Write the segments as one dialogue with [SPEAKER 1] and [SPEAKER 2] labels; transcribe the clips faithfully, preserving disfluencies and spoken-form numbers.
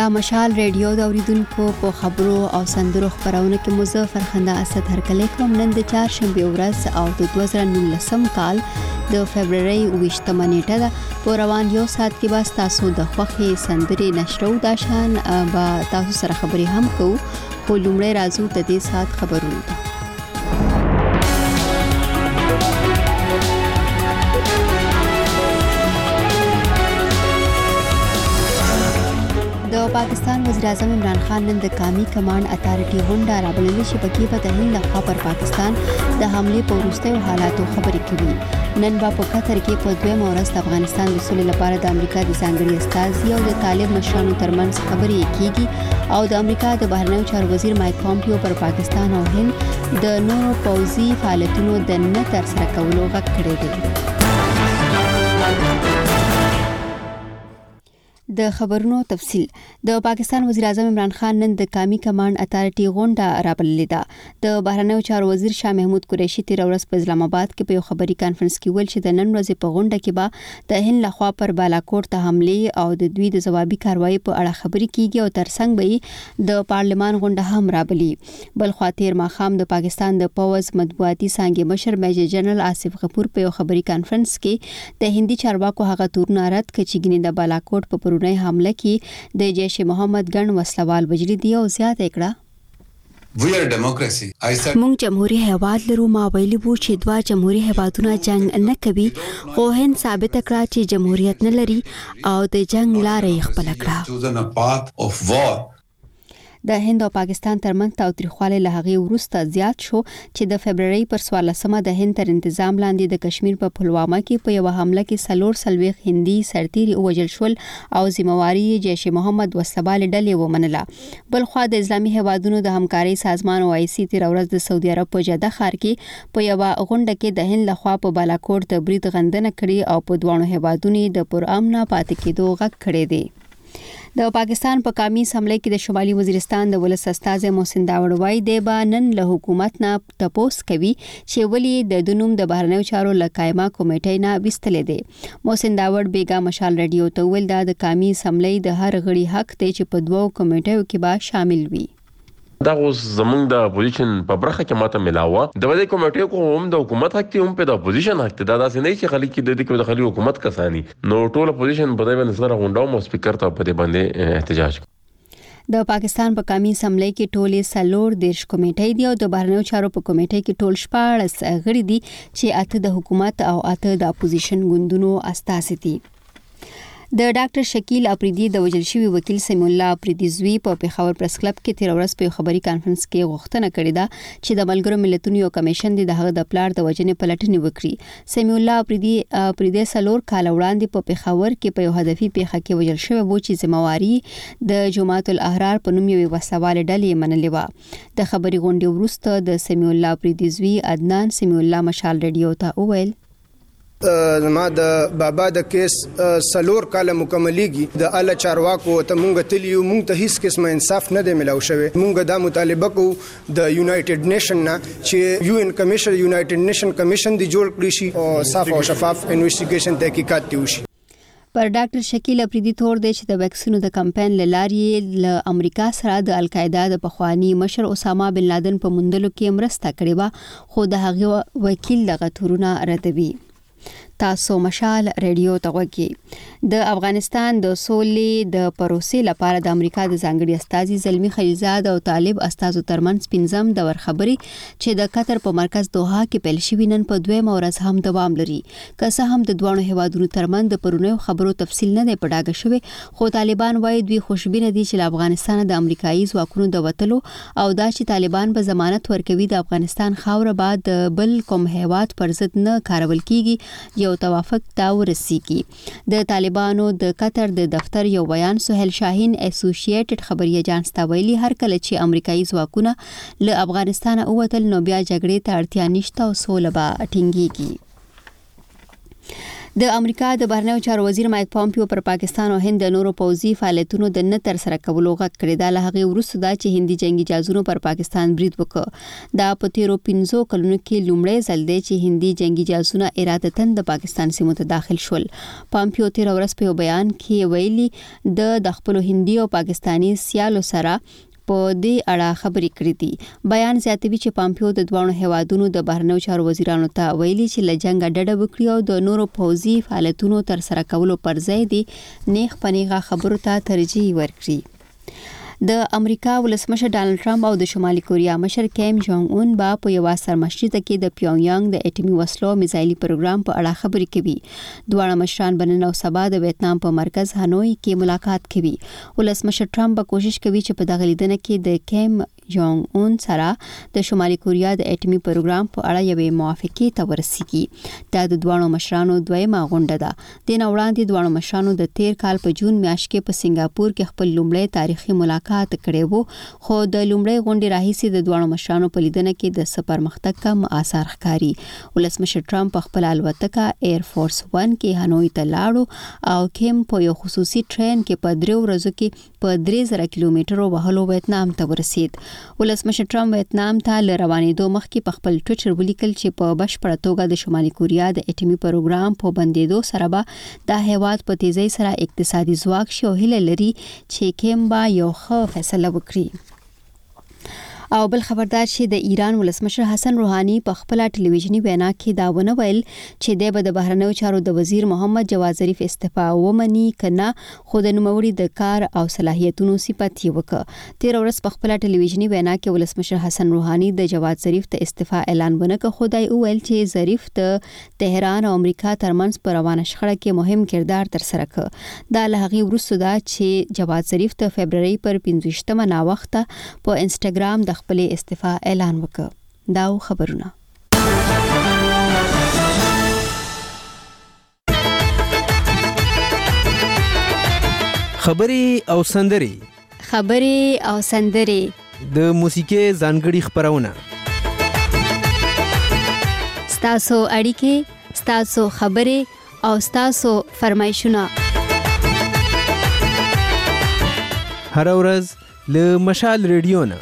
[SPEAKER 1] د مشال ریډیو د اوریدونکو په خبرو او سندرو خبرونه کې مزه فرخنده اسد هرکلی کوم. نن د چهارشنبه ورځ او د دوه زره نولسم کال د فبرवरी اوویشتمه نیټه ده. په روان یو ساعت کې به تاسو د خوښي سندرې نشرو د شان به تاسو سره خبرې هم کوو. په لومړی راځو د دې ساعت خبرونه ته. د پاکستان وزیر اعظم عمران خان نن د قومي کمانډ اتارټي غونډه رابللې چې پکې به د هند لخوا پر پاکستان د حمله په وروستیو حالاتو خبرې کوي. نن به په قطر کې په دویمه ورځ د افغانستان د سولې لپاره د امریکا د ځانګړي استازي او د طالب مشرانو ترمنځ خبرې کیږي او د امریکا د بهرنیو چارو وزیر مایک پامپیو پر پاکستان او هند د نورو پوځي فعالیتونو د نه ترسره کولو غږ کړی دی. د خبرونو تفصیل. د پاکستان وزیر اعظم عمران خان نن د قومي کمانډ اتارټي غونډه رابللې ده. د بهرنیو چارو وزیر شاه محمود قریشي تیر ورځ په اسلام آباد کې په یو خبري کانفرنس کې ویل چې د نن ورځې په غونډه کې به د هند لخوا پر بالاکوټ ته حمله او د دوی د ځوابي کاروایی په اړه خبرې کیږي او ترڅنګ به د پارلمان غونډه هم رابلي. بل خوا تیر ماښام د پاکستان د پوز مطبوعاتي څانګې مشر میجر جنرال آصف غفور په یو خبري کانفرنس کې د هندي چارواکو هغه تورونه رد کړ چې ګینه د بالاکوټ په پرونی حمله کې د جیش محمد ګڼ وسلوال وجري دی او زیات کړه.
[SPEAKER 2] We are a democracy.
[SPEAKER 1] مونږ جمهوریت هیواد لرو. ما ویلي وو چې دوا جمهوریت هیوادونه جنگ نه کوي، خو هند ثابت کړه چې جمهوریت نه لري او د جنگ لارې خپل کړه. د هند او پاکستان ترمنځ تاوتریخوالی له هغې وروسته زیات شو چې د فبرवरी پر څوارلسمه د هند تر انتظام لاندې د کشمیر په پلوامه کې په یو حمله کې څلور څلوېښت هندي سرتیري ووژل شول او ذمہواري جیش محمد وسلوال ډلې ومنله. بل خوا د اسلامي هیوادونو د همکارۍ سازمان او آی سی تیر ورځ د سعودي عرب په جده ښار کې په یو غونډه کې د هند لخوا په بالاکوټ د برید غندنه کړې او په دوه هیوادونو د پرامن پاتې کېدو غږ کړی دی. د پاکستان په قومي اسمبلی کې د شمالي وزیرستان د ولس استازي محسن داوړ وایي دی به نن له حکومت نه تپوس کوي چې ولې د دنوم د بهرنیو چارو لکایما کمیټې نه وستلې دي. محسن داوړ بیګا مشال ریډیو ته ویل دا د قومي اسمبلی د هر غړي حق دی چې په دوو کمیټو کې به شامل وي.
[SPEAKER 3] دا اوس زمونږ د اپوزیشن په برخه کې ماته ملاوه د ودې کمیټې کو هم د حکومت حق ته هم په د اپوزیشن حق ته دا داسې نه چې خلک د دې کې د خلک حکومت کسانی نو ټول اپوزیشن په دې باندې سره غونډه مو سپیکر ته په دې باندې احتجاج.
[SPEAKER 1] د پاکستان په قومي اسمبلی کې ټولې څلور دیرش کمیټې دي او د بهرنیو چارو په کمیټې کې ټول شپاړس غړي دي چې اته د حکومت او اته د اپوزیشن ګوندونو استازي دي. د ډاکټر شکیل اپریدي د وژل شوی وکیل سمیع الله اپریدي زوی په پیښور پریس کلب کې تیر ورځ په خبري کانفرنس کې غوښتنه کړې ده چې د ملګرو ملتونو یو کمیشن د هغه د پلار د وژنې پلټنې وکړي. سمیع الله اپریدي اپریدي سلور کال وړاندې په پیښور کې په یو هدفي پیښه کې وژل شوی و چې ذمہواري د جماعت الاحرار په نوم یو وسوال ډلې منلې و. د خبري غونډې وروسته د سمیع الله اپریدي زوی عدنان سمیع الله مشال ریډیو ته وویل
[SPEAKER 4] زما د بابا د کیس سلور کاله مکملېږي د اله چارواکو ته مونږ تلیو مونږ ته هیڅ قسمه انصاف نه دی ملاو شوی. مونږ دا مطالبه کوو د یونایټډ نیشن نه چې یو ان کمیشن یونایټډ نیشن کمیشن دی جوړ کړی شي او صاف او شفاف انویسټیګیشن تحقیقات دی وشي.
[SPEAKER 1] پر ډاکټر شکیل اپریدي تور دی چې د ویکسینو د کمپاین لارې له امریکا سره د القاعده د پخوانی مشر اسامه بن لادن په موندلو کې مرسته کړې و خو د هغه وکیل دغه تورونه ردوي. تاسو مشال ریډیو ته وګورئ. د افغانستان د سولې د پروسې لپاره د امریکا د ځانګړي استازي زلمی خلیلزاد او طالب استازو ترمنځ پنځم دور خبرې چې د قطر په مرکز دوحه کې پیل شوې نن په دویمه ورځ هم دوام لري. که څه هم د دوه هیوادونو ترمنځ د پرونیو خبرو تفصیل نه دی په ډاګه شوی، خو طالبان وایي دوی خوشبینه دي چې له افغانستان د امریکایي ځواکونو د وتلو او دا چې طالبان به ضمانت ورکوي د افغانستان خاوره بعد د بل کوم هیواد پر ضد نه کارول کیږي یو توافق ته ورسیږي. د طالبانو د قطر د دفتر یو بیان سهیل شاهین اسوسییټډ خبري ایجنس ته ویلي هر کله چې امریکایي ځواکونه له افغانستان اوتل نو بیا جګړې ته اړتیا نشته او سوله به ټینګیږي. د امریکا د بهرنیو چارو وزیر مایک پامپیو پر پاکستان او هند د نورو پوځي فعالیتونو د نه تر سره کولو غږ کړی دا له هغې وروسته دا چې هندي جنگي جهازونو پر پاکستان برید وکړ دا په تیرو پنځو کلونو کې لومړی ځل دی چې هندي جنگي جهازونه ارادتاً د پاکستان سیمو ته داخل شول. پامپیو تیر ورځ په بیان کې ویلي د د خپل هندي او پاکستانی سیالو سره په دې اړه خبرې کړې دي. بیان زیاتوي چې پامپیو د دوه هیوادونو د بهرنیو چارو وزیرانو ته ویلي چې له جنګ ډډه وکړي او د نورو پوځي فعالیتونو تر سره کولو پر ځای دي نیغ پنیغه خبرو ته ترجیح ورکړي. د امریکا ولسمشر ډانلډ ټرمپ او د شمالي کوریا مشر کیم جونګ اون با په یو سرمشریزه کې د پیونګیانګ د اټومي وسلو میزایلي پروګرام په اړه خبرې کوي. دواړه مشران بنن او سبا د ویتنام په مرکز هانوي کې ملاقات کوي. ولسمشر ټرمپ به کوشش کوي چې په دغه لیدنه کې د کیم جونګ اون سره د شمالي کوریا د اټومي پروګرام په اړه یوې موافقې ته ورسیږي. دا د دواړو مشرانو دویمه غونډه ده. د نه وړاندې دواړو مشرانو د تیر کال په جون میاشت کې په سنگاپور کې خپل لومړی تاریخي ملاقات کړی وو خو د لومړی غونډې راهیسې د دواړو مشرانو په لیدنه کې د سفر مختګ کم آثار ښکاري. ولسمشر ټرمپ په خپل الوتکه ایر فورس ون کې هانوي ته لاړو او کیم په یو خصوصي ټرین کې په درې ورځو کې په درې زره کیلومترو وهلو ویتنام ته ورسید. ولسمشر ټرمپ ویتنام ته ل روانېدو مخکې په خپل ټویټر ولیکل چې په بشپړه توګه د شمالي کوریا د اټومي پروګرام په بندیدو سره به د هیواد په تیزی سره اقتصادي ځواک شي او هیله لري چې کیم با یو ښه فیصله وکړي. او بل خبردار چې د ایران ولسمشر حسن روحاني په خپل ټلویزیونی وینا کې دا ونه ویل چې د بد بهرنیو چارو د وزیر محمد جواد ظریف استعفا ومني کنه خو د نوموړي د کار او صلاحیتونو صفت یې وکړه. تیر ورځ په خپل ټلویزیونی وینا کې ولسمشر حسن روحاني د جواد ظریف ته استعفا اعلان ونه کړ. خدای ویل چې ظریف د تهران او امریکا ترمنځ په روانه شخړه کې مهم کردار تر سره کړ. دا له هغې وروسته دا چې جواد ظریف د فبرवरी پر پنځویشتمه نا وخت په انسټاګرام د خپل استعفا اعلان وکړ. دا خبرونه
[SPEAKER 2] خبري او سندري
[SPEAKER 1] خبري او سندري
[SPEAKER 2] د موسیقي ځانګړي خبرونه
[SPEAKER 1] ستاسو اړیکې ستاسو خبري او ستاسو فرمایشونه
[SPEAKER 2] هر ورځ له مشال ریډیو نه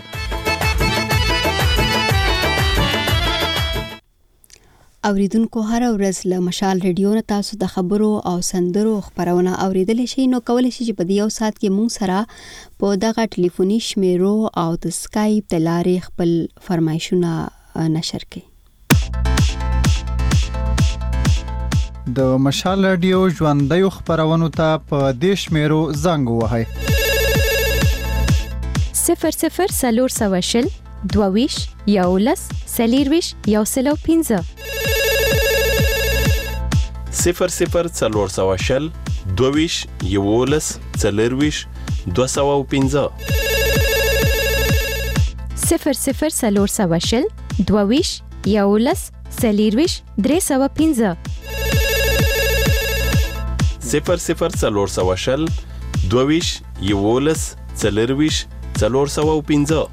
[SPEAKER 1] اوریدونکو هر ورځ له مشال ریډیو نه تاسو د خبرو او سندرو خبرونه اوریدلی شئ. نو کولی شئ چې په دې یو ساعت کې مونږ سره په دغه ټلیفوني شمیرو او د سکایپ د لارې خپل فرمایشونه نشر کړئ.
[SPEAKER 5] د مشال ریډیو ژوندیو خبرونو ته په دې شمیرو زنګ ووهئ:
[SPEAKER 6] صفر صفر څلور سوه شل دوه یولس څلېرویشت یو سل او پنځه
[SPEAKER 7] صفر صفر څلور سوه شل دوه یولس څلېرویشت دوه سوه او پنځه
[SPEAKER 6] صفر صفر څلور سوه شل دوه یولس څلېرویشت درې سوه پنځه
[SPEAKER 7] صفر صفر څلور سوه شل دوه یولس څلېرویشت څلور سوه او پنځه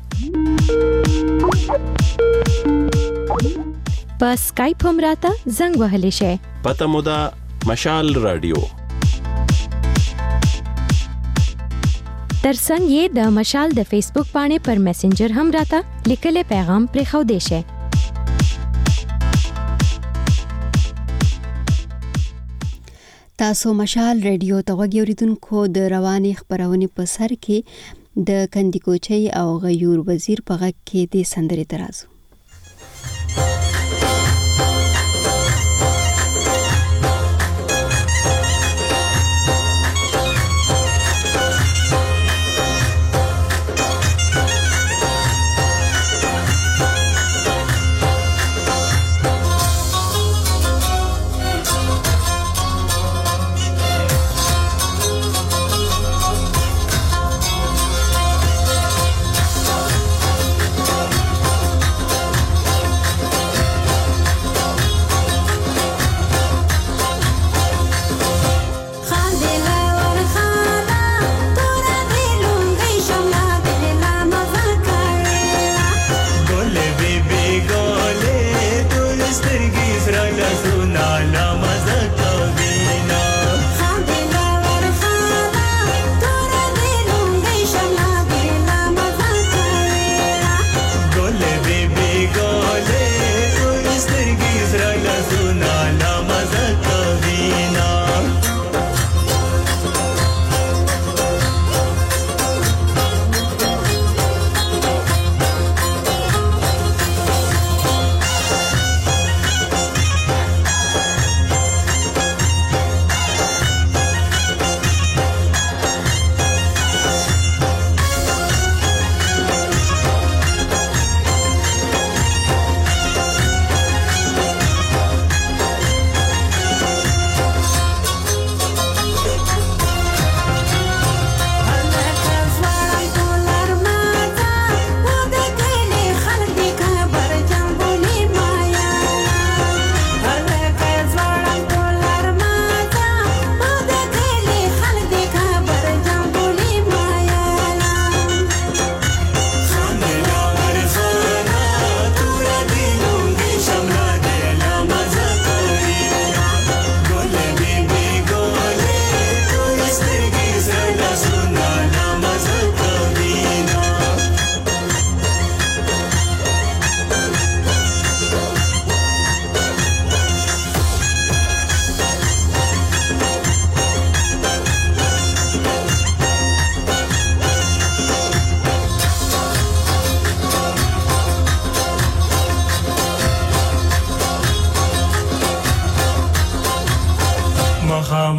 [SPEAKER 6] په سکایپ هم راته زنګ وهلی شئ.
[SPEAKER 7] پته مو ده مشال رادیو.
[SPEAKER 6] ترڅنګ یې د مشال د فیسبوک باندې پر میسنجر هم راته لیکلی پیغام پرېښودی شئ.
[SPEAKER 1] تاسو مشال ریډیو ته غوږ اوریدونکو د روانې خبرونې په سر کې د کندیکوچۍ او غیور وزیر په غږ کې د سندرې ترازو.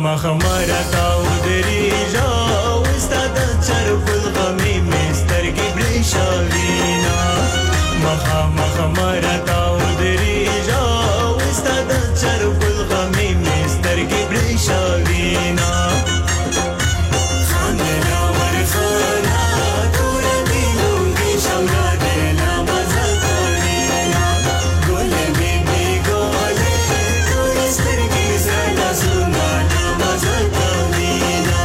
[SPEAKER 8] مخامخ مرتاو دریجا استاد چرپ الغمی مسترگی بریشاوینا مخامخ مرتاو دریجا استاد چرپ الغمی مسترگی بریشاوینا خاندنا ورخانا دور دیلونگی شنگا دینا مزاقارینا گوله بی بی گوله دور استرگی زرنا سنانا مزاقارینا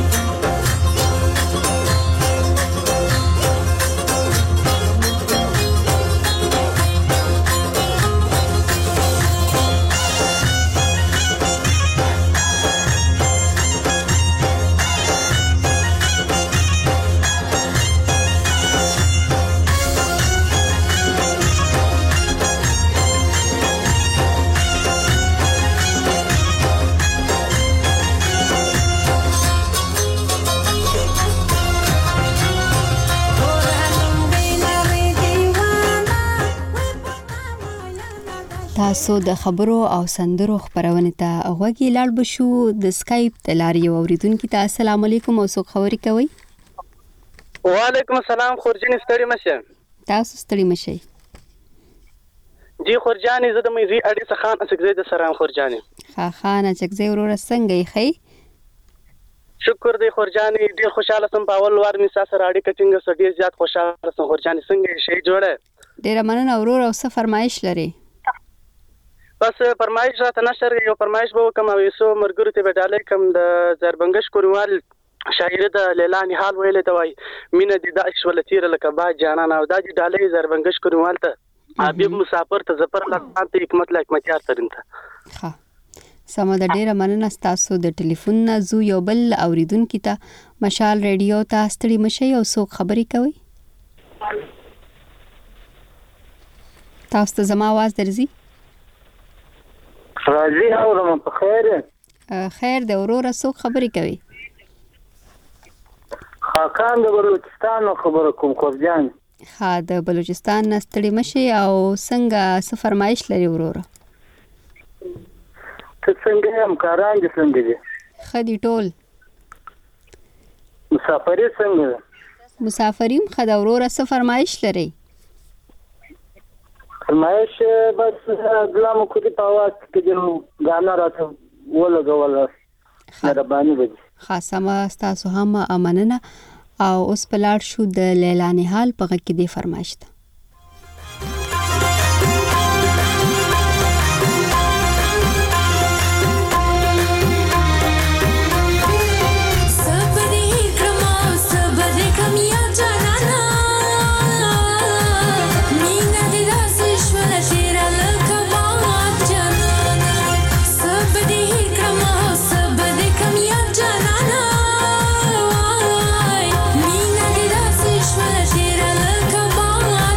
[SPEAKER 1] تاسو د خبرو او سندرو خبرونه ته غوږی لاړ بشو د سکایپ د لارې اوریدونکو ته السلام علیکم او څوک خبرې کوي
[SPEAKER 9] وعلیکم السلام خورجین ستړي مشه
[SPEAKER 1] تاسو ستړي مشه
[SPEAKER 9] جی خورجانی زه د مې اړې څخه اسګزې د سلام خورجانی
[SPEAKER 1] ها خانه چکزې ورور څنګه یې خې
[SPEAKER 9] شکر دی خورجانی ډیر خوشاله سم په اول وار می سره اړې کټینګ سره ډیر زیات خوشاله سم خورجانی څنګه شي جوړه
[SPEAKER 1] ډیر مننه ورور او څه فرمایش لري
[SPEAKER 9] بس فرمایش راته نشر یو فرمایش به کوم او یسو مرګرو ته بداله کوم د زربنګش کوروال شاعر د لیلا نهال ویلې دوای مینه د داش ولتیر لکه با جانان او د ډالې زربنګش کوروال ته حبیب مسافر ته زفر لکه ته حکمت لا حکمت یار ترنته
[SPEAKER 1] ها سم د ډیره مننه تاسو د ټلیفون نه زو یو بل اوریدونکو ته مشال ریډیو ته ستړي مشه او څوک خبرې کوي تاسو ته زما आवाज درځي
[SPEAKER 10] راځي اورم په خیر
[SPEAKER 1] خیر د اورور څوک خبرې کوي
[SPEAKER 10] خاکان د بلوچستان خبر کوم خورجان
[SPEAKER 1] ها د بلوچستان نستړي مشي او څنګه څه فرمایش لري اورور
[SPEAKER 10] ته څنګه هم کاران دي څنګه دي
[SPEAKER 1] خدي ټول
[SPEAKER 10] مسافری څنګه
[SPEAKER 1] مسافریم خدا اورور څه فرمایش لري
[SPEAKER 10] فرمایش بس ګلام کو دي پاواز کې جو غانا راته ولګول مهرباني وکړي
[SPEAKER 1] خاصه تاسو هم امننه او اوس پلاړ شو د لیلا نهال په غږ کې دی فرمایش ده
[SPEAKER 11] Come on.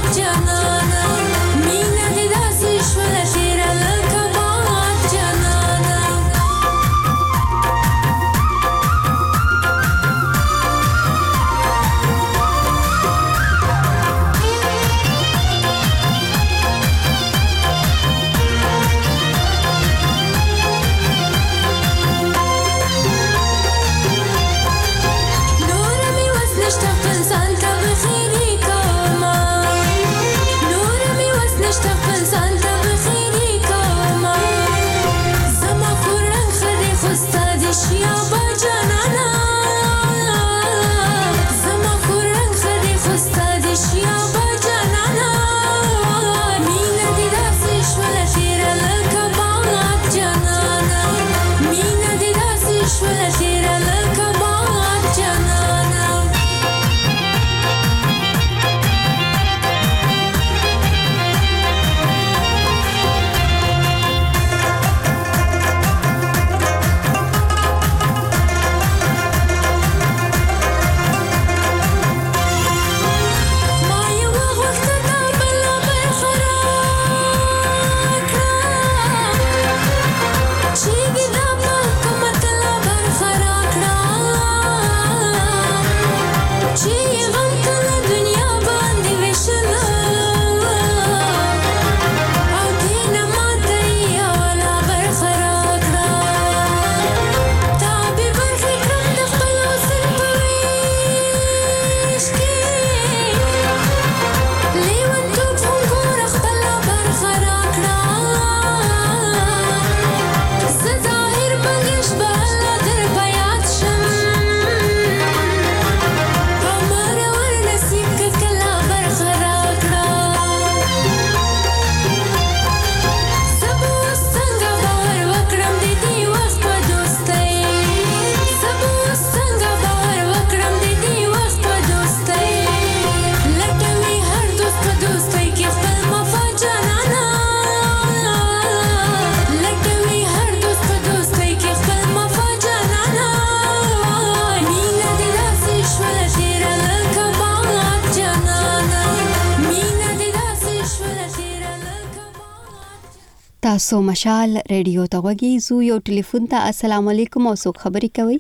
[SPEAKER 1] تاسو مشال ریډیو ته غوږی زو یو ټلیفون ته السلام علیکم او څوک خبرې کوي؟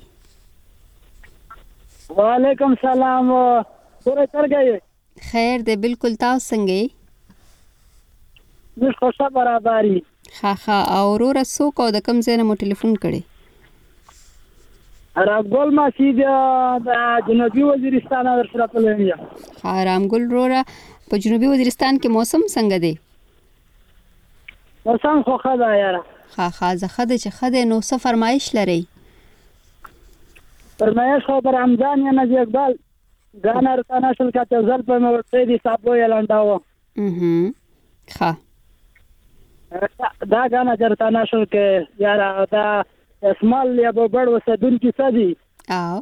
[SPEAKER 10] وعلیکم سلام سورې څنګه
[SPEAKER 1] خیر دی بالکل تاسو څنګه یې؟
[SPEAKER 10] موږ خوشا برابرۍ
[SPEAKER 1] ها ها او ورور څوک او د کوم ځای نه مو ټلیفون کړی؟
[SPEAKER 10] رامګل مسجد د جنوبي وزیرستان در سره پلوي.
[SPEAKER 1] ها رامګل وروره په جنوبي وزیرستان کې موسم څنګه دی؟
[SPEAKER 10] موسم خو ښه ده یاره.
[SPEAKER 1] ها ها زه ښه ده چې ښه دی. نو څه فرمایش لرئ؟
[SPEAKER 10] فرمایش خو به رمضان یا نجی اقبال ګانا رتانا شل کا تزل په موټې دي صاحب یې لانداو.
[SPEAKER 1] اها ښه
[SPEAKER 10] دا ګانا چرتانا شل کې یاره دا اسمال یا بڑ وسدون کی سدی
[SPEAKER 1] او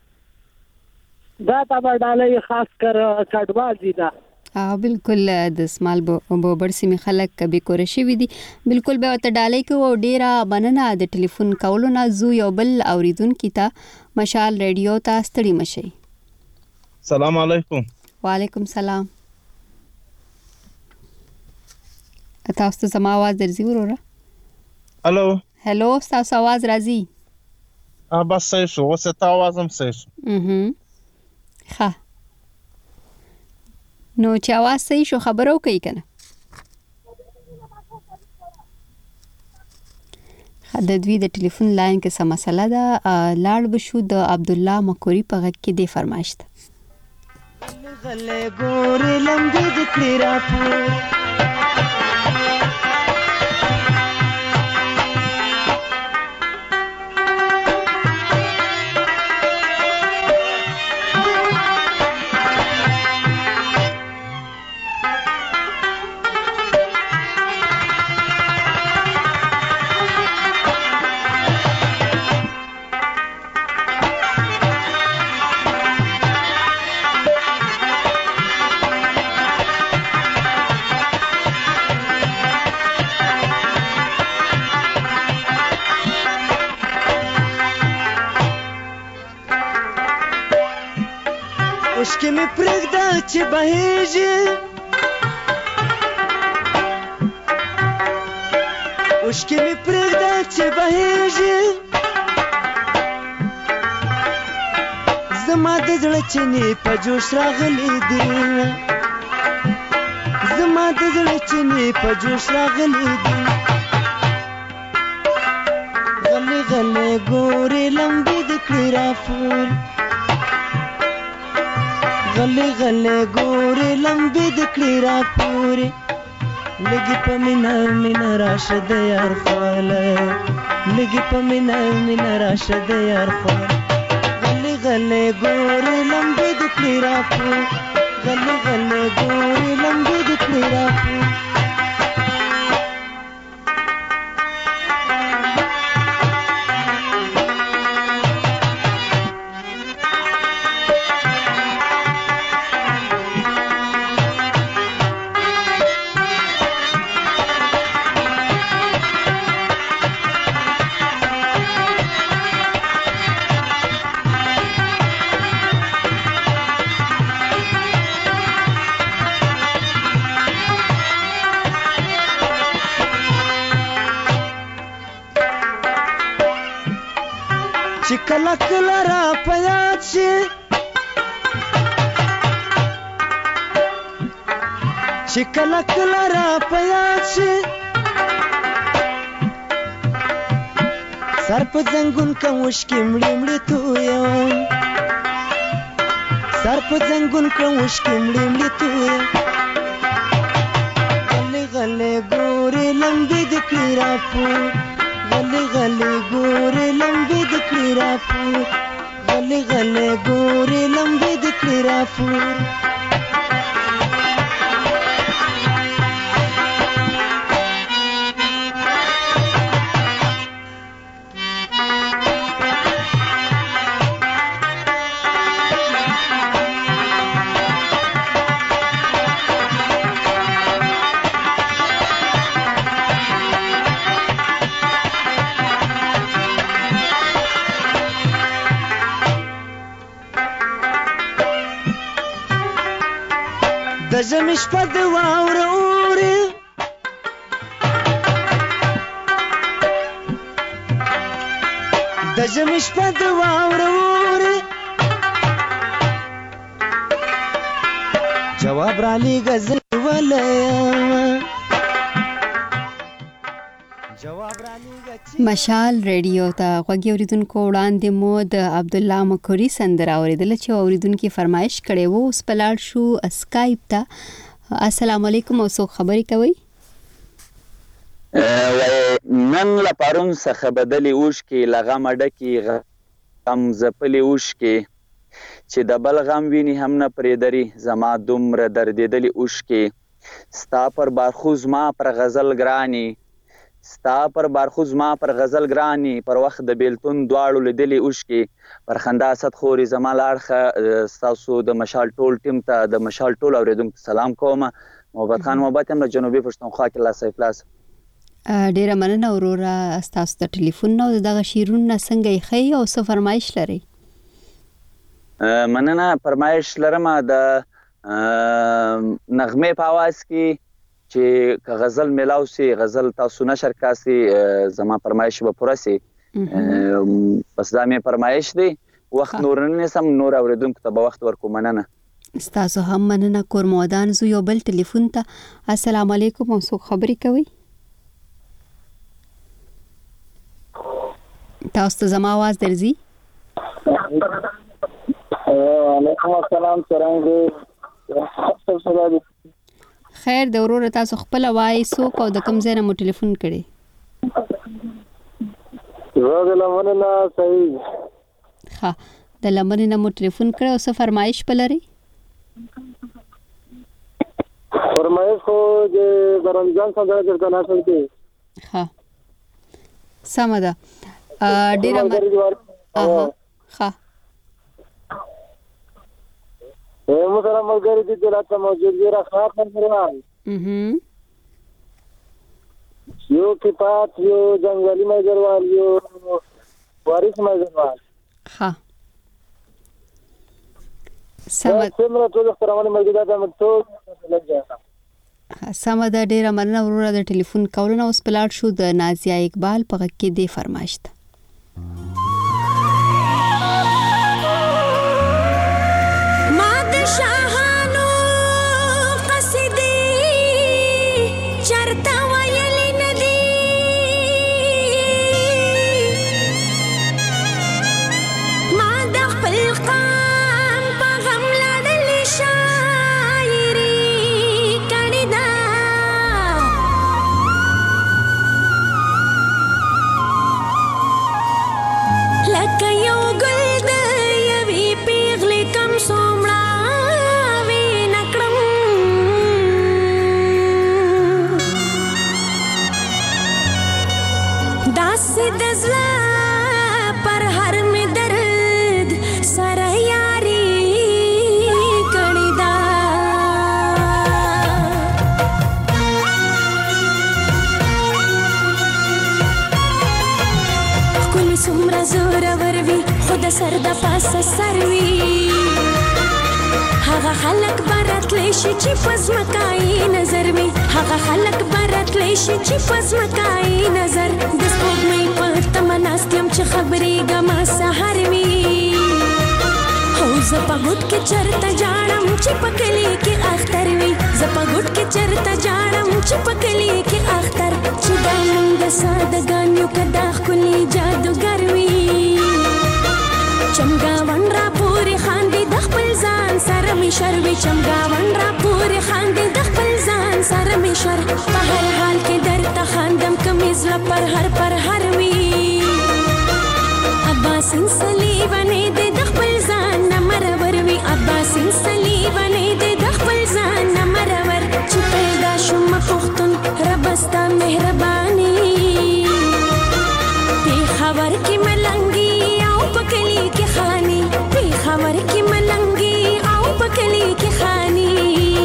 [SPEAKER 10] دا تبا ډالې خاص کر کډوال دي دا
[SPEAKER 1] اه بالکل د اسمال بوبر سیمه خلک به کور شي وي دي بالکل به ته ډالې کو ډیره بننه د ټلیفون کولو نه زو یو بل اوریدون کیتا مشال ریډیو ته ستړي مشي.
[SPEAKER 11] السلام علیکم.
[SPEAKER 1] وعلیکم سلام. تاسو ته زما आवाज درځي وروره؟
[SPEAKER 11] الو
[SPEAKER 1] هلو تاسو आवाज راځي؟
[SPEAKER 11] اه بس صحیح شو اوس ته आवाज هم صحیح شو.
[SPEAKER 1] اها ښه نو چې आवाज صحیح شو خبرو کوي کنه. د دوی د ټلیفون لاین کې څه مسله ده لاړ بشو د عبد الله مکوري په غږ کې د فرمایش ده.
[SPEAKER 8] غلې ګورې لمبې د کړې راپور اوشکې مې پرېږده چې بهیږي اوشکې مې پرېږده چې بهیږي زما د زړه چینې په جوش راغلي دي زما د زړه چینې په جوش راغلي دي غلې غلې ګورې لمبې د کړې راپور غلې غلې ګورې لمبې د کړې راپورې لږې په مینه مینه راشه د یار خواله لږې په مینه مینه راشه د یار خواله غلې غلې ګورې لمبې د کړې راپور غلې غلې ګورې لمبې د کړې راپور چې کله کله را په یاد شي چې کله کله را په یاد شي سر په زنګون کوم وشکې مړې مړې تویم سر په زنګون کوم وشکې مړې مړې تویم غلې غلې ګورې لمبې د کړې راپور غلې غلې ګورې لمبې د کړې راپور غلې غلې ګورې لمبې د کړې راپور د ژمي شپه د واوره اوري د ژمي شپه د واوره وورې جواب را لیږه زه ولایم
[SPEAKER 1] مشال ریډیو ته غوږی اوریدونکو وړاندې مو د عبدالله مکوري سندره اوریدله چې اوریدونکو فرمایش کړي وو. اوس په لاړ شو اسکایپ ته. السلام علیکم، او څوک خبرې کوي؟
[SPEAKER 12] نن لپارون څخه بدلی اوښکې لغم ډکې غم زپلې اوښکې چې د بل غم ویني هم نه پرېدري زما دومره دردېدلې اوښکې ستا پر بارخوز ما پر غزل ګراني ستا پر بارخوز ما پر غزل ګراني پر وخت د بیلتون دواړو لیدلې اوښکې پر خندا صد خوري زما لاړخه ستاسو د مشال ټول ټیم ته د مشال ټول اوریدونکو سلام کوم. محبت خان محبت هم له جنوبي پښتونخوا کې الله سیف لاس.
[SPEAKER 1] ډیره مننه وروره ستاسو د ټلیفون نو دغه شیرونه څنګه یې ښیي او څه فرمایش لري؟
[SPEAKER 12] مننه. فرمایش لرم د نغمې په اواز کې چې غزل ملاو سي غزل تاسو نشر کاسي زما فرمایش به پوره سي بس دا مې فرمایش دی. وخت نور نه سم نور اوریدونکو ته به وخت ورکو. مننه
[SPEAKER 1] ستاسو هم مننه. کورمودان زو یو بل ټلیفون ته. السلام علیکم، او څوک خبرې کوي؟ تاسو ته زما आवाज درځي؟
[SPEAKER 10] وعلیکم السلام. څنګه
[SPEAKER 1] خیر د وروره تاسو خپل وای څوک او د کوم ځای نه مو ټلیفون کړي؟
[SPEAKER 10] زه د لمنې نه صحیح.
[SPEAKER 1] ښه، د لمنې نه مو ټلیفون کړی او څه فرمایش په لري؟
[SPEAKER 10] فرمایش خو د رمضان څنګه درته ناشل کې.
[SPEAKER 1] ښه سمه ده. ډیره اها ښه
[SPEAKER 10] مو سره ملګری دي دلته موجود دی راخات نمبران
[SPEAKER 1] اها
[SPEAKER 10] یو کې پات یو جنگلی مېجروال یو وارث مېجروال.
[SPEAKER 1] ښه سمه
[SPEAKER 10] څومره ټول سترونه ملګری ده مې ټول لګیا.
[SPEAKER 1] سمه ده. ډیره مننه وروره د ټلیفون کولو نه. اوس په لاړ شو د نازیه اقبال په غږ کې دی فرمایش ده.
[SPEAKER 13] سر د پاسه سروي هغه خلک برات لشي چې پزمکای نظر وي هغه خلک برات لشي چې پزمکای نظر د سپوږمۍ په تمناستم چې خبرې ګما سحر وي هو زپا ګټ کې چرته جاړم چې پکلی کې اختر وي زپا ګټ کې چرته جاړم چې پکلی کې اختر چې دا موږ سادهګانو کدا خولي جادوګر وي چمګاون را پورې خاندي د خپل ځان سره می شروي چمګاون را پورې خاندي د خپل ځان سره می شر په هر حال کې درته خاندم کمیز لا پر هر پر هر وی عباس انسلی باندې د خپل ځان نمرور وی عباس انسلی باندې د خپل ځان نمرور چې پیدا شوم پختون ربستا مهرباني په خبر کې ملنګي پکلی کی خانی پی خبر کی ملنگی او پکلی کی خانی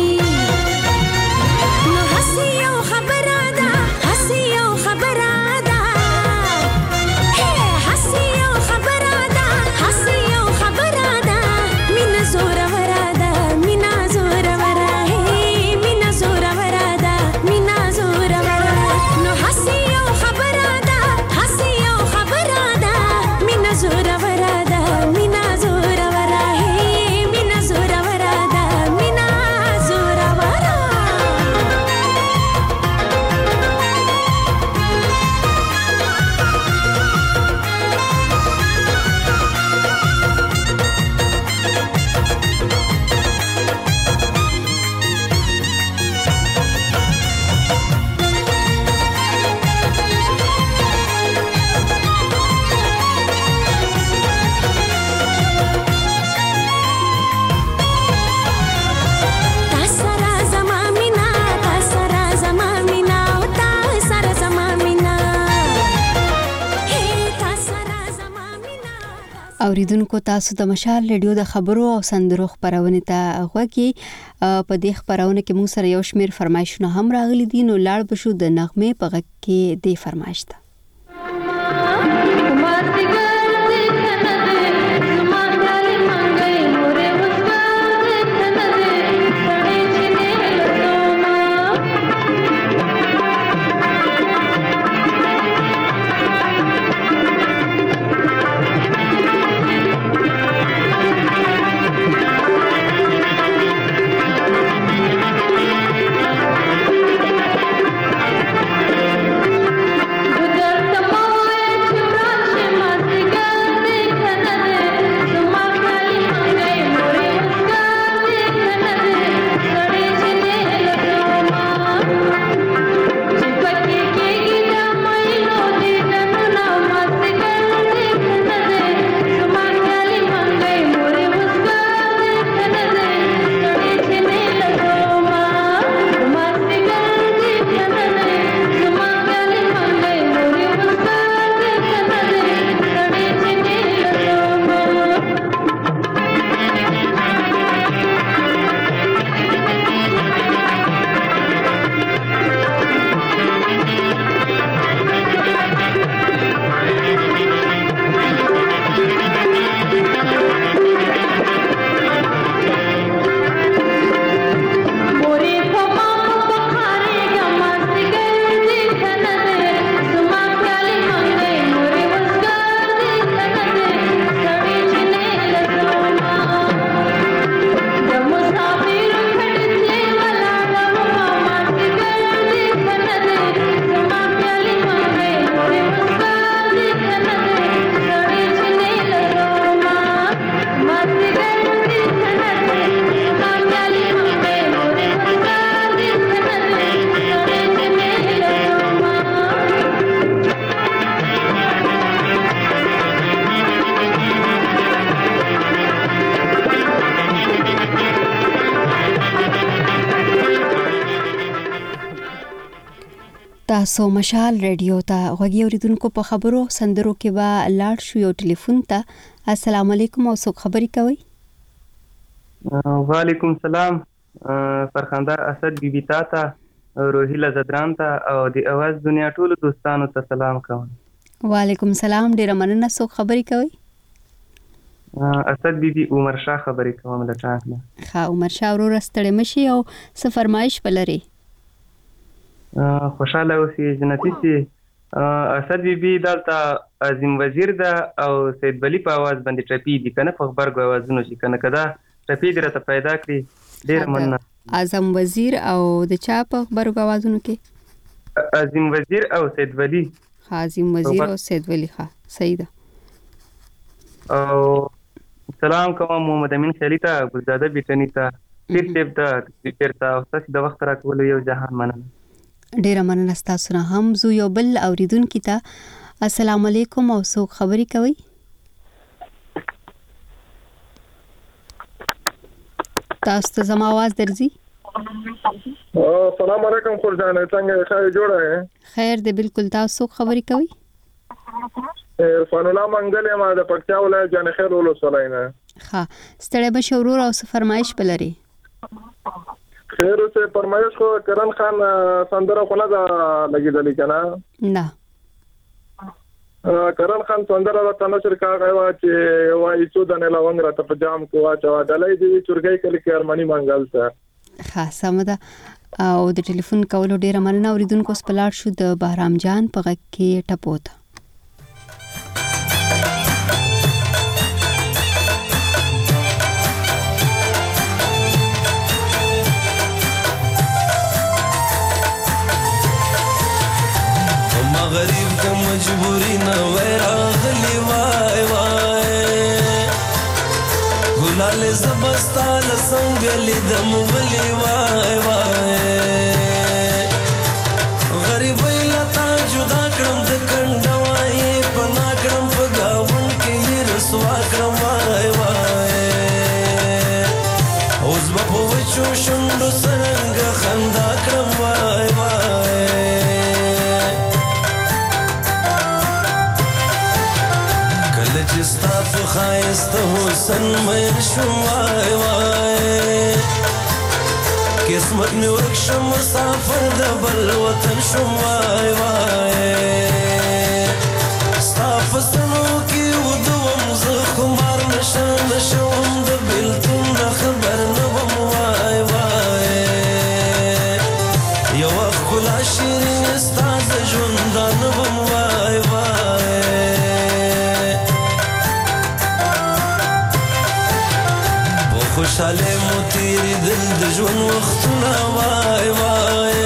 [SPEAKER 13] نو حسی او خبر آدا حسی او خبر آدا ہے حسی او خبر آدا حسی او خبر آدا مینا زور ورادا مینا زور ورا ہے مینا زور ورادا مینا زور ورا نو
[SPEAKER 1] اوریدونکو تاسو د مشال رادیو د خبرو او سندرو خبرونه ته غوږی په دې خبرونه کې موږ سره یو شمیر فرمایشونه هم راغلي دي نو لاړ بشو د نغمه په غږ کې د فرمایش ته تاسو مشال رادیو ته غوږی اوریدونکو په خبرو سندرو کې با لاړ شو یو ټلیفون ته السلام علیکم او څوک خبرې کوي
[SPEAKER 14] وعلیکم السلام فرخندار اسد بیبی تا ته روحیله زدران ته او د اواز دنیا ټول دوستانو ته سلام کوم
[SPEAKER 1] وعلیکم السلام ډیر مننه څوک خبرې کوي
[SPEAKER 14] اسد بیبی عمر شاه خبرې کوم له ټاکنه
[SPEAKER 1] ښه عمر شاه ورو رستړې مشي او څه فرمایش بلري
[SPEAKER 14] خوشاله اوسئ جنتی سي اسد بیبي دلته عظیم وزیر دا او سید ولی په आवाज باندې ټپی دي کنه په خبرګو आवाजونو شي کنه کدا ټپی درته پیدا کړی ډیر مننه
[SPEAKER 1] اعظم وزیر او د چا په خبرګو आवाजونو کې
[SPEAKER 14] عظیم وزیر او سید ولی
[SPEAKER 1] عظیم وزیر او سید ولی ښه صحیح ده
[SPEAKER 14] او سلام کوم محمد امین خیلی ته ګلزاده بیٹنی ته پیر سیب ته پیر ته او تاسو د وخت راکول یو جهان مننه
[SPEAKER 1] ډیر مننه تاسو نه هم زو یو بل اوریدونکو ته السلام علیکم او څوک خبرې کوي تاسو ته زما आवाज درځي
[SPEAKER 15] السلام علیکم خورجان څنګه ښه جوړه
[SPEAKER 1] خیر دی بالکل تاسو خبرې کوي
[SPEAKER 15] عرفان الله منګل ما د پکتیا ولایت جان خیر ولو سلاینا
[SPEAKER 1] ها ستړي بشورور او فرمایش بلري
[SPEAKER 15] خیر اوسه فرمایش کو کرن خان سندره خو نه دا لګیدلی کنه
[SPEAKER 1] نه
[SPEAKER 15] کرن خان سندره د تنشر کاغه وا چې وایي څو د نه لونګ راته په جام کو واچو دلای دی چورګي کلی کې ارمانی منګل سره
[SPEAKER 1] خاصه مده او د ټلیفون کولو ډیره مننه اوریدونکو سپلاټ شو د بهرام جان په غږ کې ټپوت
[SPEAKER 16] غریب کا مجبوری نہ ویرا غلی وای وای ګلال زبستان څنګه دم ولی وای وای غریب لتا جدا کړم د کندوای پنا کړم په گاون کې رسوا کړم وای وای اوس په وچو شوندو څنګه خندا کړم وای وای جستا په خای ست حسن مې شوم وای وای قسمت مې ورک شم مسافر د بل وطن شوم وای وای ستا په ستنو کې ودوم زه خمار نشه نشوم د بېلتون نه خبر نه وم وای وای یوه ښکلا شیرین ستا د ژوندانه وم وای وای په خوشحالۍ مو تېرېدل د ژوند وختونه وای وای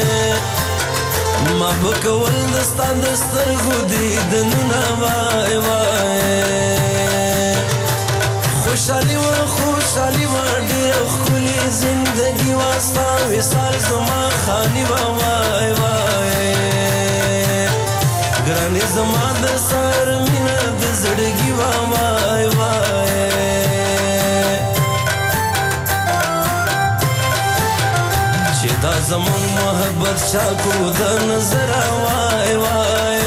[SPEAKER 16] ما به کول د ستا د سترګو دیدنونه وای وای خوشحالي وه خوشحالي وه ډېره ښکلې زندګي وه ستا وصال زما خالي وه وای وای ګرانې زما د سر مینه د زړګي وه وای وای چې دا زمونږ محبت چاکو د نظره وای وای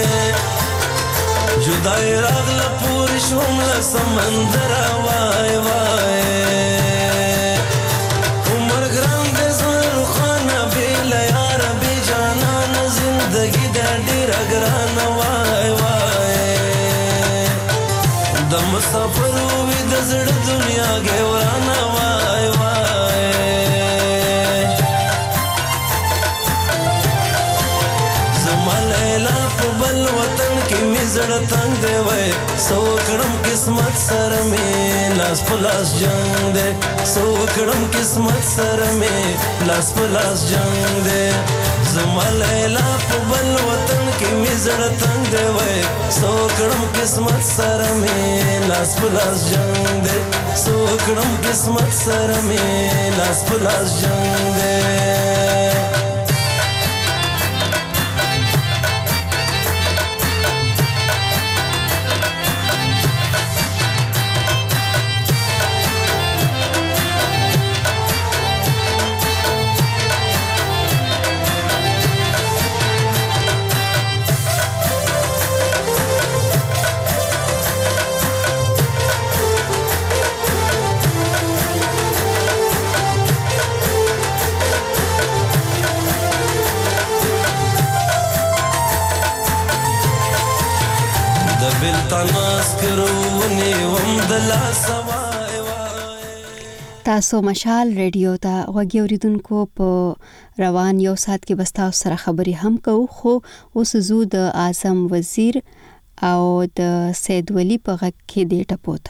[SPEAKER 16] جدای راغله پورې شوم له سمندره وای وای عمر ګران دی زړه روښانه بې له یاره بې جانانه زندګي ده ډېره ګرانه وای وای د مسافرو وي د زړه دنیا ګورانه وای وای زما لیلا په بل وطن کې مې زړه تنګ دی وای سو کړم قسمت سره مې لاس په لاس جنګ دی سو کړم قسمت سره مې لاس په لاس جنګ دی زما لیلا په بل وطن کې مې زړه تنګ دی وای سو کړم قسمت سره مې لاس په لاس جنګ دی سو کړم قسمت سره مې لاس په لاس جنګ دی
[SPEAKER 1] تاسو مشال ریډیو ته غوږی اوریدونکو په روان یو ساعت کې بس تاسو سره خبري هم کوو خو اوس زو د اعظم وزیر او د سید ولی په غږ کې د ټپوت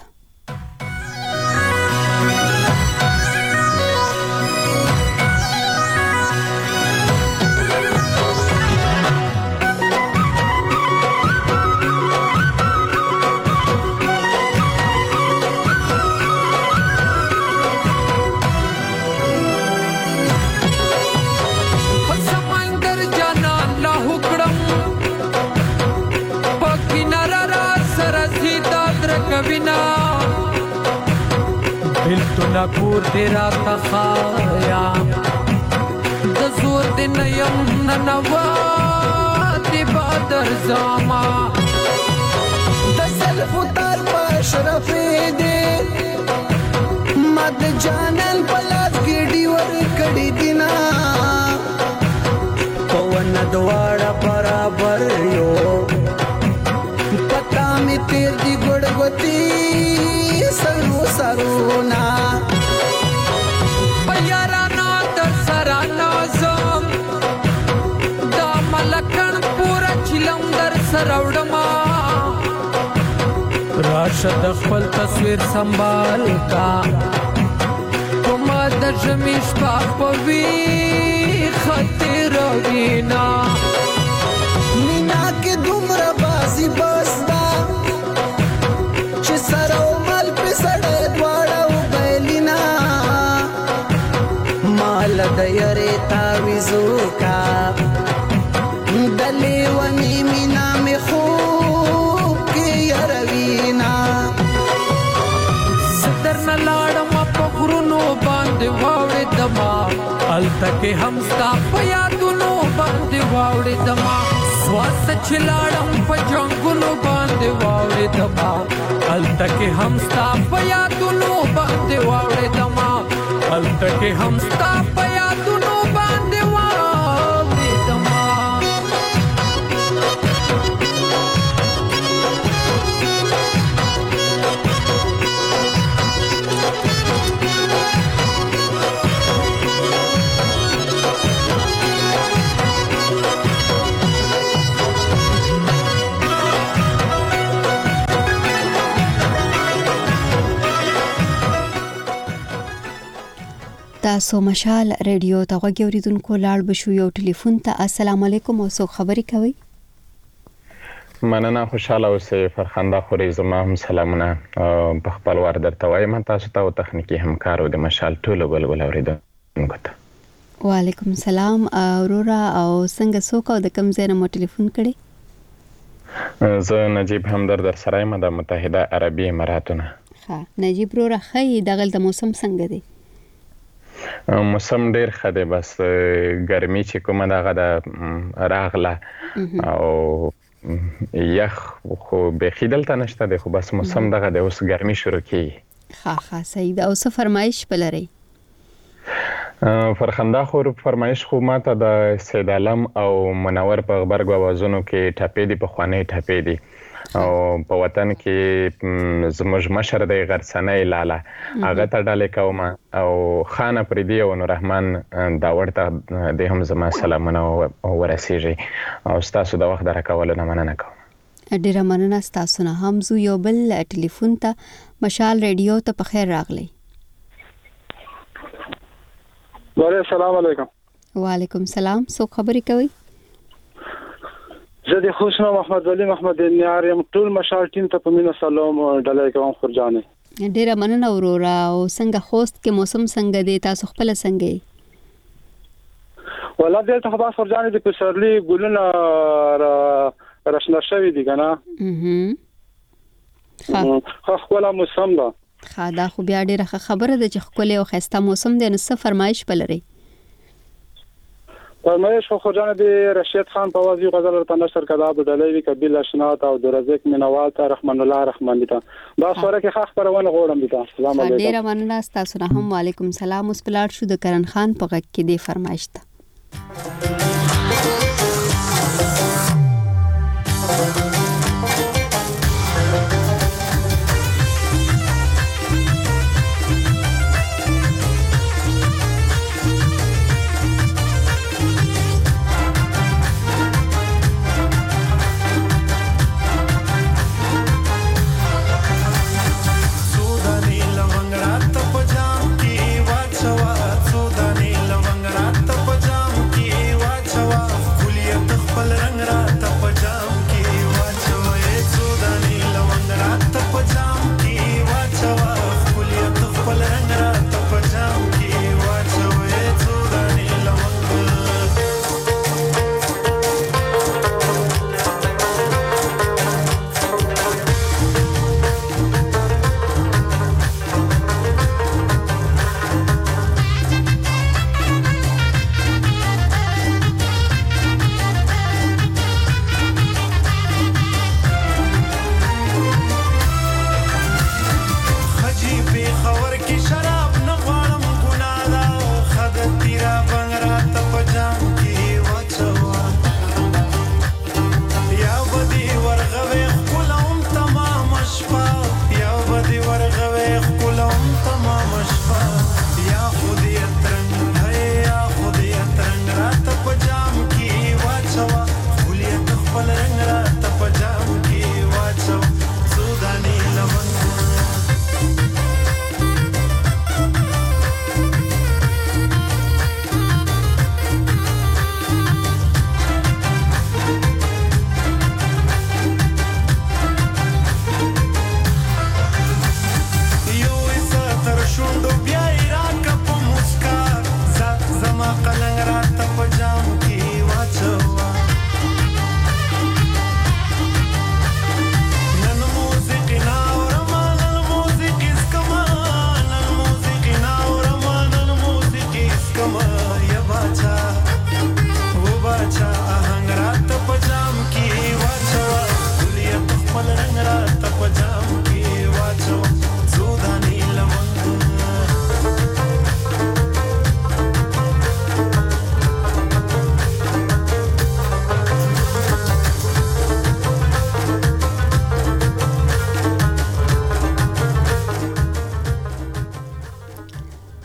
[SPEAKER 17] بلتنا کور دی را تخایا د زور دی نیم ننوا دی بادر زاما د سلف تار پا شرفی دی مد جانل پلاس گیڑی ور کڑی دینا پون دوارا برابر یو پتا می تیر دی گڑگوتی سرو سرونا پیارانا در سرانا زم دا ملکن پورا چلم در سروڑما راشد خپل تصویر سنبال کا کما در جمیش پاک پوی خطی روینا مینا کے دمر بازی بستا چه سرو سڑے دوارا و بیلینا مال دیاری تاویزو کا دلی ونی مینا می خوب کی یروینا صدر نلارم اپا غرونو باندی واوڑی دما التا کے ہمستا پیادونو باندی واوڑی دما
[SPEAKER 18] سواس چلاړم په جنگونو باندې واورې دما الته کې هم ستا په یادونو باندې واورې دما الته کې هم ستا په یادونو باندې واورې دما
[SPEAKER 1] تاسو مشال ریډیو ته غوږی اوریدونکو لاړ بشو یو ټلیفون ته السلام علیکم او څو خبرې کوي
[SPEAKER 19] مننه خوشاله اوسئ فرخنده خوري زما هم سلامونه په خپل وار درته وایم تاسو ته او تخنیکی همکارو د مشال ټولو بلبل اوریدونکو ته
[SPEAKER 1] وعلیکم السلام اورورا او څنګه څوک او د کوم ځای نه مو ټلیفون کړی
[SPEAKER 19] زه نجیب همدرد در سره یم د متحده عربي اماراتونه
[SPEAKER 1] ها نجیب رورا خی دغه د موسم څنګه دی
[SPEAKER 19] موسم ډیر ښه دی بس ګرمي چې کومه دغه د راغله او یخ خو بېخي دلته نشته دی خو بس موسم دغه دی اوس ګرمي شروع کیږي
[SPEAKER 1] ښه ښه صحیح ده او څه فرمایش به لرئ
[SPEAKER 19] فرخنده خور فرمایش خو ماته د سید عالم او منور په غبرګ اوازونو کې ټپې دي پخوانۍ ټپې دي او په وطن کې زموږ مشر دی غرڅنۍ لاله هغه ته ډالې کوم او خان پردي او نور رحمان داور ته د هم زما سلامونه ورسیږي او تاسو د وخت درکول نه مننه کوم
[SPEAKER 1] ډیره مننه تاسو نه هم زو یو بل ټلیفون ته مشال ریډیو ته په خیر راغلی
[SPEAKER 15] وعلیکم السلام علیکم
[SPEAKER 1] وعلیکم السلام سو خبرې کوي
[SPEAKER 15] زه د خوشنو محمد ولی محمد نیار یم ټول مشال ټیم ته په مینه سلام ډالۍ کوم خورجانې
[SPEAKER 1] ډیره مننه اورورا او څنګه خوست کې موسم څنګه دی تاسو خپل څنګه یې
[SPEAKER 15] ولا دلته خبر خورجانې د پسرلی ګلونه راشنه شوی دي کنه ها خو خپل موسم ده
[SPEAKER 1] خا دا خو بیا ډیره خبره ده چې خپل او خسته موسم دی نو څه فرمایش بلري
[SPEAKER 15] فرمایش خو خورجانې د رشید خان په وازی غزل ورته نشر کړه د ډلې کبیل اشنات او د رزق منوال ته رحمان الله رحمان دي دا سره کې خاص پرونه غوړم دي السلام علیکم
[SPEAKER 1] ډیره مننه تاسو نه هم وعلیکم السلام اوس پلاټ شو د کرن خان په غږ کې دی فرمایش ته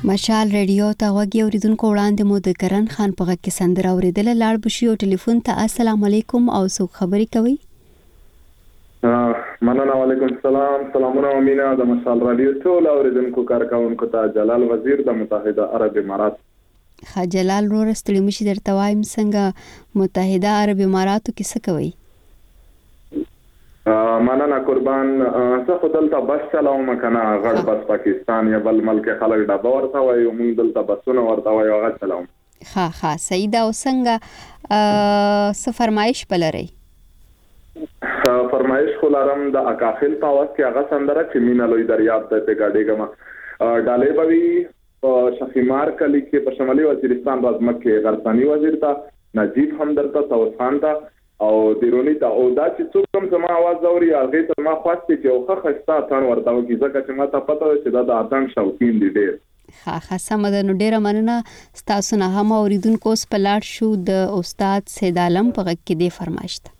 [SPEAKER 1] مشال ریډیو ته غوږی اوریدونکو وړاندې مو د کرن خان په غږ کې سندره اوریدل لاړ بشي او ټلیفون ته السلام علیکم او څوک خبري کوي؟
[SPEAKER 20] مننه. وعلیکم السلام. سلامونه امینا د مشال رادیو ټول اوریدونکو کارکونکو ته جلال وزیر د متحده عرب امارات.
[SPEAKER 1] ښه جلال ورور ستړي مشي درته وایم څنګه متحده عرب اماراتو کې څه کوي؟
[SPEAKER 20] مننه قربان. څه خو دلته بس چلاوم کنه غړ بس پاکستان یا بل ملک خلک ډبه ورته وایي موږ دلته بسونه ورته وایو هغه چلاوم.
[SPEAKER 1] ښه ښه صحیح ده. او څنګه څه فرمایش بلرئ؟
[SPEAKER 20] فرمایش خو لرم د اکاخیل په اواز کې هغه سندره چې مینا لوی دریاب ته په ګاډي ګما ډالې بوي شفیمار کلی کې په شمالي وزیرستان رازمک کې غرسانی وزیر تا نجیب همدرد سوس خان تا او دیرونی ته او دا چې څوک کوم زما आवाज اوري هغه ته ما خواسته چې اوخه خسته اتان ورته وکي ځکه چې ما ته پته و چې دا د اتان شوقین دي ډېر.
[SPEAKER 1] ها خاصه مدنو ډېره مننه ستاسو نه هم اوریدونکو اوس په لاړ شو د استاد سید عالم په غږ کې دی فرمایش ته.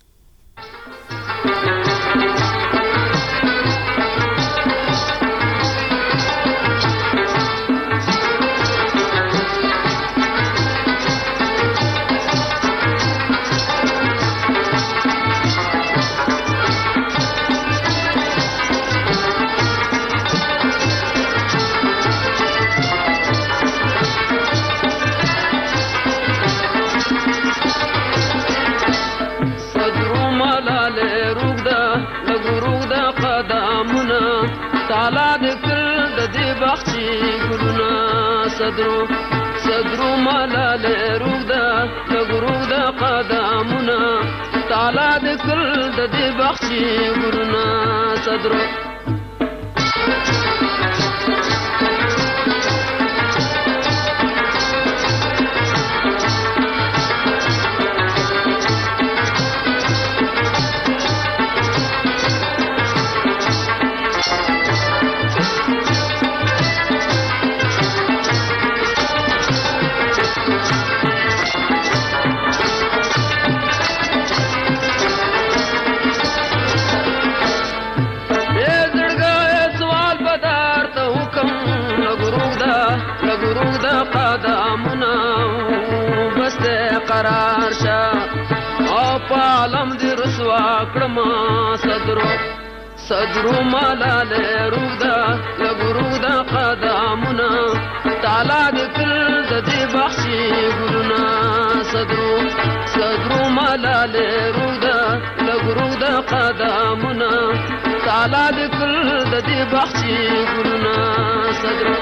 [SPEAKER 21] صدرو صدرو ملال رودا لغرودا قدامنا تعالی ذکر د دې بخشي ګورنا صدرو قرار شا او پالم دی رسوا کړما صدرو صدرو مالال رودا لګرودا قدامنا تعالی ذکر د دې بخشي ګورنا صدرو صدرو مالال رودا لګرودا قدامنا تعالی ذکر د دې بخشي ګورنا صدرو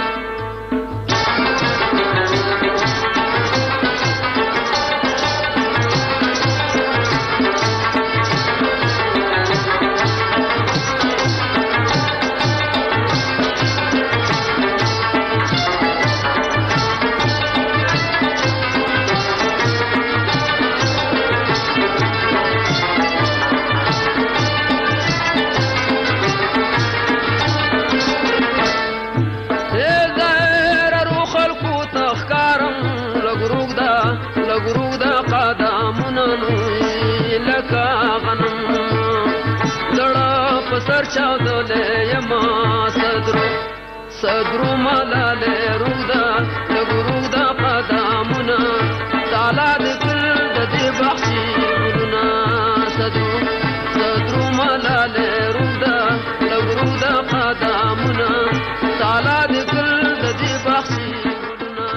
[SPEAKER 21] چاودلې یما صدرو صدرو ملال رودا لګرودا قدامنا تعالی ذکر د دې بخشي ګورنا صدرو صدرو ملال رودا لګرودا قدامنا تعالی ذکر د دې بخشي ګورنا.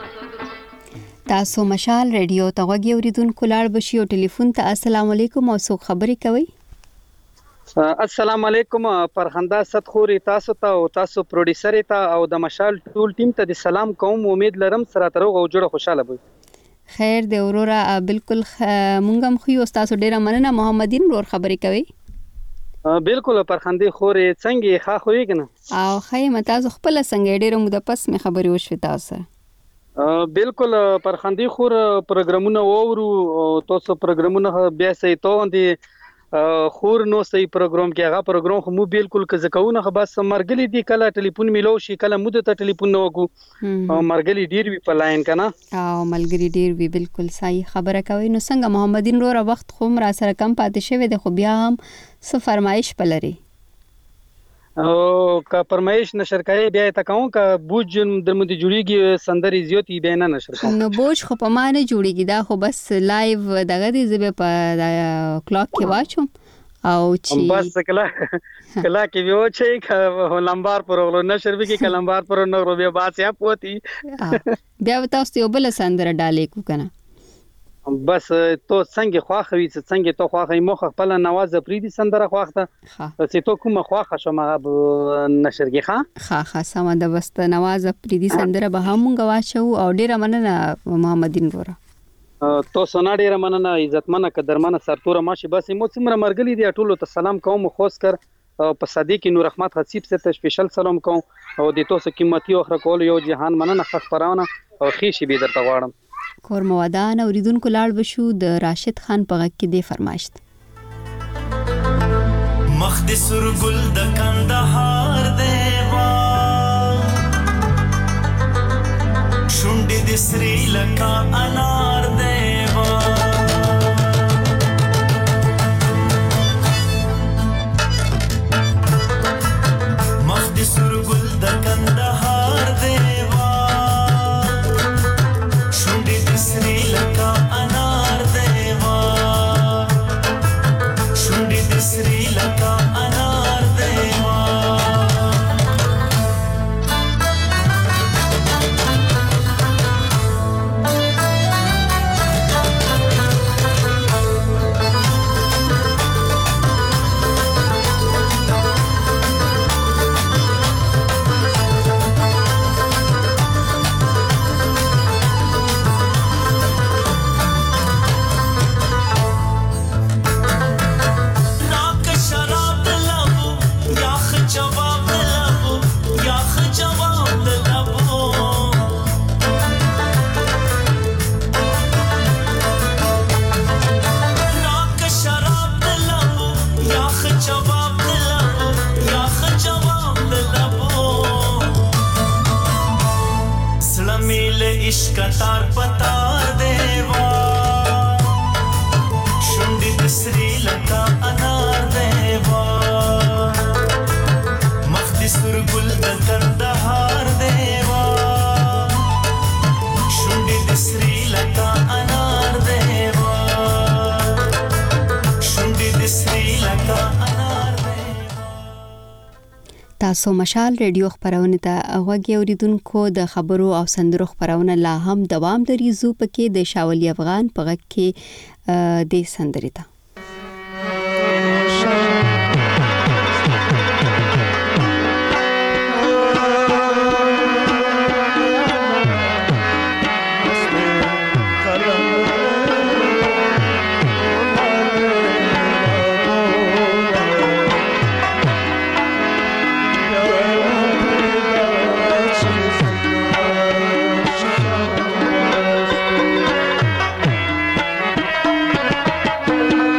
[SPEAKER 1] تاسو مشال ریډیو ته غوږی اوریدونکو لاړ بشي او ټلیفون ته السلام علیکم او څوک خبري کوي؟
[SPEAKER 22] السلام علیکم فرخنده صدخوري تاسو ته او تاسو پروډوسر ته او د مشال ټول ټیم ته د سلام کوم. امید لرم سره تروغ او جوړه خوشاله وي.
[SPEAKER 1] خیر دی اورورا بالکل مونږ هم خو تاسو ډیره مننه. محمدین ورور خبري کوي؟
[SPEAKER 22] بالکل فرخنده خوري څنګه ښه خوې کنه
[SPEAKER 1] او خیمه تاسو خپل څنګه ډیره مو د پس می خبري وشو تاسو؟
[SPEAKER 22] بالکل فرخنده خور پروګرامونه وورو تاسو پروګرامونه بیا سي ته دي خور نو صحیح پروګرام کې هغه پروګرام خو مو بالکل که زکونه خو بس مرګلی دی کله ټلیفون میلو شي کله مو ته ټلیفون نو کو او مرګلی ډیر وی په لاین کنه
[SPEAKER 1] او ملګری ډیر وی بالکل صحیح خبره کوي. نو څنګه محمدین رو وخت خو را سره کم پاتې شوی دی خو بیا هم څه فرمایش پلري؟
[SPEAKER 22] او کا فرمایش نشر کوي بیا ته کوم کا بوج در مده جوړیږي سندري زیاتی بیا نه نشر کوم
[SPEAKER 1] نو بوج خو په ما نه جوړیږي دا خو بس لایو دغه دې زبه په کلاک کې واچوم او چې
[SPEAKER 22] بس کلا کلا کې ویو چې لمبار پر ولو نشر به کې کلمبار پر نو رو بیا باسه پوتی
[SPEAKER 1] بیا تاسو یو بل سندره ډالې کو کنه
[SPEAKER 22] بس تو څنګه خواخوي څنګه تو خواخوي مخ خپل نواز پریدي سندره خواخته چې تو کومه خواخه شمه نشرګي ښا
[SPEAKER 1] ښا ښا سم د بست نواز پریدي سندره به هم غواچو او ډیره مننه محمدین ورا
[SPEAKER 22] تو سنا ډیره مننه عزتمنه قدرمنه سرتوره ماشي بس مو څومره مرګلي دي ټولو ته سلام کوم خوش کر په صدیق نور رحمت حسیب سے سپیشل سلام کوم او د توسو قیمتي اخر کول یو جهان مننه خخ پرونه او خيشي به درته غواړم
[SPEAKER 1] کور موادان اوریدونکو لاړ بشو د راشد خان په غږ کې د فرمایشت
[SPEAKER 16] مخ د سرګل د کندهار دیوا شونډې د سری لکا انار دیوا مخ د سرګل د کندهار دیوا Sri Lanka anar deva Shundi de Sri Lanka anar deva Ishkatar patar deva Shundi de Sri Lanka anar deva Makhdi surgul da Kandahar deva Shundi de Sri Lanka anar deva Shundi de Sri Lanka anar
[SPEAKER 1] تاسو مشال ریډیو خبرونه ته غوږی اوریدونکو د خبرو او سندرو خبرونه لا هم دوام لري زو پکې د شاولی افغان په غږ کې د سندرې ته
[SPEAKER 16] Thank you.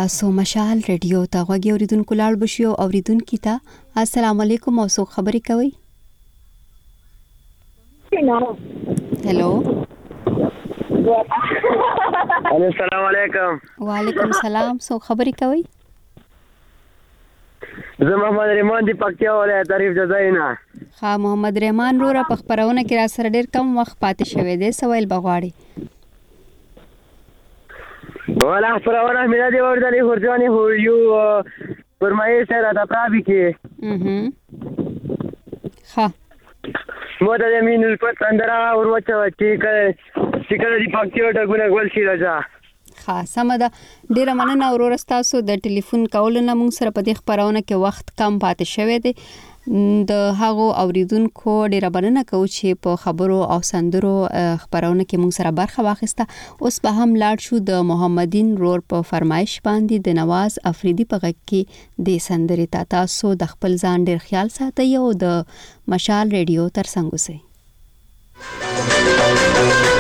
[SPEAKER 1] تاسو مشال ریډیو ته غوږی اوریدونکو لاړ بشو اوریدونکو ته السلام علیکم او څوک خبرې کوي؟ هلو
[SPEAKER 3] السلام علیکم.
[SPEAKER 1] وعلیکم السلام. څوک خبرې کوي؟
[SPEAKER 3] زه محمد رحمان دی پکتیا ولایت تعریف جزاینا.
[SPEAKER 1] ها محمد رحمان رورا په خبرونه کې را سره ډیر کم وخت پاتې شوی دی، سوال بغواړي.
[SPEAKER 3] ولا خبرونه مې نه دی ورته ورځاني هو یو فرمایي سره د پرابي کې.
[SPEAKER 1] اها. ها.
[SPEAKER 3] مو ته مين الفت اندرا وروچا چې چې کله دی پکتیا ټګونه ګول شي راځه.
[SPEAKER 1] ها سم ده. ډیره مننه ورور تاسو د ټلیفون کول نه مونږ سره په دې خبرونه کې وخت کم پاتې شوی دی. د هغو اوریدونکو ډیره مننه کوم چې په خبرو او سندرو خبرونه کې مونږ سره برخه واخیسته. اوس به هم لاړ شو د محمدین رور په فرمایش باندې د نواز افریدي په غږ کې د سندرې تا تاسو د خپل ځان ډیر خیال ساتئ او د مشال ریډیو تر څنګ اوسئ.